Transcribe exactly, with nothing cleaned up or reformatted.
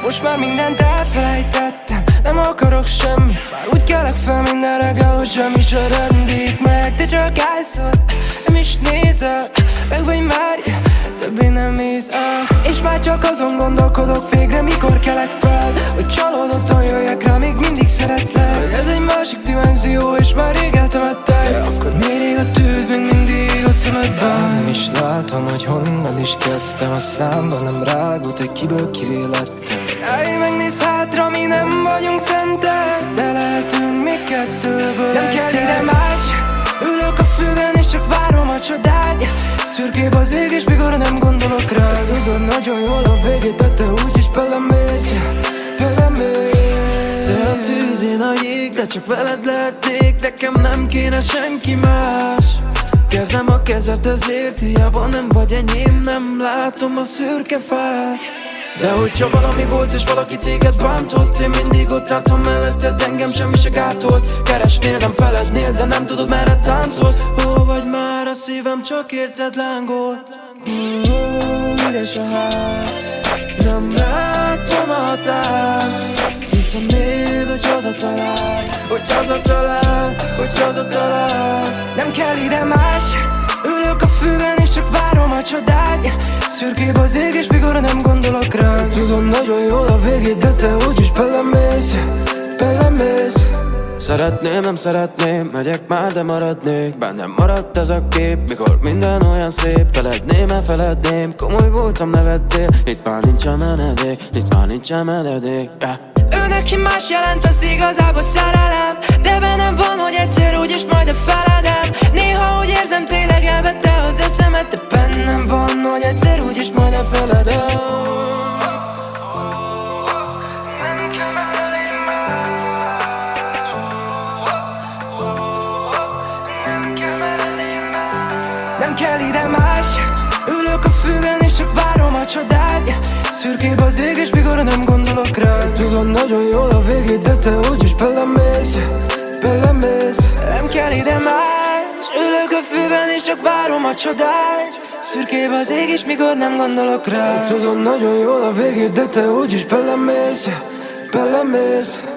Most már mindent elfelejtettem, nem akarok semmi. Már úgy kelek fel minden reggel, hogy semmi se rendik meg. Te csak állsz ott, nem is nézel, meg vagy már, többé nem hisz el. És már csak azon gondolkodok végre, mikor kelek fel, hogy csalódottan jöjjek rá, még mindig szeretlek. Hogy ez egy másik dimenzió, és már rég eltemettek. De akkor miért ég a tűz, még mindig a szemedben? Nem is látom, hogy honnan is kezdtem. A számban nem rágott, hogy kiből kivé lettem. Állj, megnézz hátra, mi nem vagyunk szentek, de lehetünk még kettőből. Nem kell ide más, ülök a fűben és csak várom a csodát. Szürkébb az ég és mikor nem gondolok rá. Tudod nagyon jól a végét, de te úgyis belemész, belemész. Te a tűz, én a jég, de csak veled lehetnék. Nekem nem kéne senki más. Kezem a kezed, ezért hiába nem vagy enyém. Nem látom a szürke fát. De hogyha valami volt és valaki téged bántott, én mindig ott látom melletted, engem semmi se gátolt. Keresnél, nem felednél, de nem tudod merre táncolsz. Hol vagy már, a szívem csak érted lángol. uh, Üres a ház, nem látom a határt. Hiszem még, hogy hazatalálj, hogy hazatalálj, hogy hazatalálsz. Nem kell ide más, ülök a fűben és csak várom a csodát. Szürkébb az ég és mikor nem gondolok rá. Tudom nagyon jól a végét, de te úgyis belemész, belemész. Szeretném, nem szeretném, megyek már, de maradnék. Bennem maradt ez a kép, mikor minden olyan szép. Feledném, elfeledném, komoly voltam, nevettél. Itt már nincsen menedék, itt már nincsen menedék, yeah. Ő neki más jelent, az igazából szerelem, de bennem van, hogy egyszer úgyis majd a feledem. Néha úgy érzem, tényleg elvette az eszemet, de bennem van, hogy egyszer úgyis majd a feledem. Nem kell mellé más, nem kell mellé más. Nem kell ide más, ülök a fűben és csak várom a csodát. Szürkébb az ég és mikor nem gondolok rá. Tudom nagyon jól a végét, de te úgyis belemész, belemész. Nem kell ide más, ülök a fűben és csak várom a csodát. Szürkébb az ég és mikor nem gondolok rá. Tudom nagyon jól a végét, de te úgyis belemész, belemész.